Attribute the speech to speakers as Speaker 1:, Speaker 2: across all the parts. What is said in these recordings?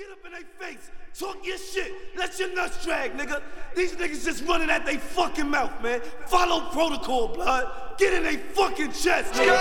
Speaker 1: Get up in their face, talk your shit, let your nuts drag, nigga. These niggas just running at they fucking mouth, man. Follow protocol, blood. Get in they fucking chest, nigga.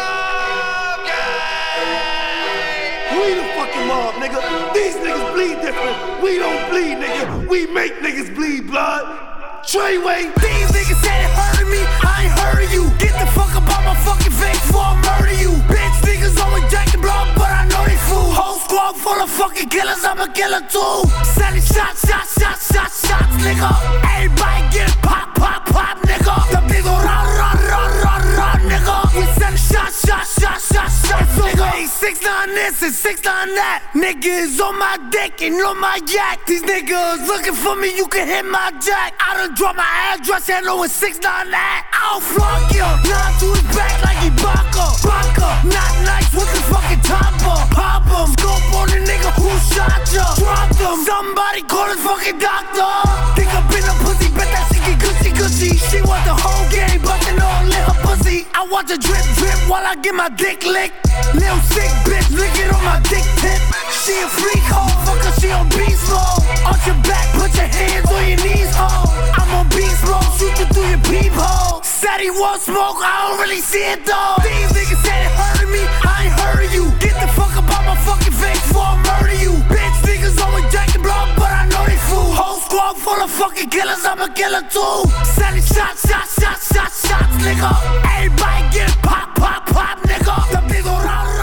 Speaker 1: We the fucking mob, nigga. These niggas bleed different. We don't bleed, nigga. We make niggas bleed, blood. Treyway.
Speaker 2: These niggas said it hurted me, I ain't heard of you. Get the fuck up on my fucking face before I murder you. Bitch niggas always jacking blood, but I know they fool. Whole squad full of fucking killers, I'm a killer too. Sending shots, nigga. Everybody get pop, nigga. The big ol' rah, nigga. We sending shots, nigga. 6'9" this and 6'9" that. Niggas on my dick and on my yak. These niggas looking for me, you can hit my jack. I done drop my address and know it's 6'9" that. I'll flunk you, not to his back like he Baka. Not nice with the fucking topper. Pop him, scope on the nigga who shot ya. Drop them, somebody call his fucking doctor. Think I've been a pussy, bet that she get gushy. She want the whole game, but they all lit her pussy. I watch her drip while I get my dick licked. Little sick bitch, lick it on my dick tip. She a freak hoe, fucker, she on beast mode. Arch your back, put your hands on your knees, ho. I'm on beast mode, shoot you through your peephole. Said he won't smoke, I don't really see it though. These niggas said it hurted me, I ain't heard of you. Get the fuck up on my fucking face before I murder you. Bitch niggas always jacking blood, but I know they fool. Whole squad full of fucking killers, I'm a killer too. Sending shots, nigga. Everybody get pop, nigga. The big ol' rah,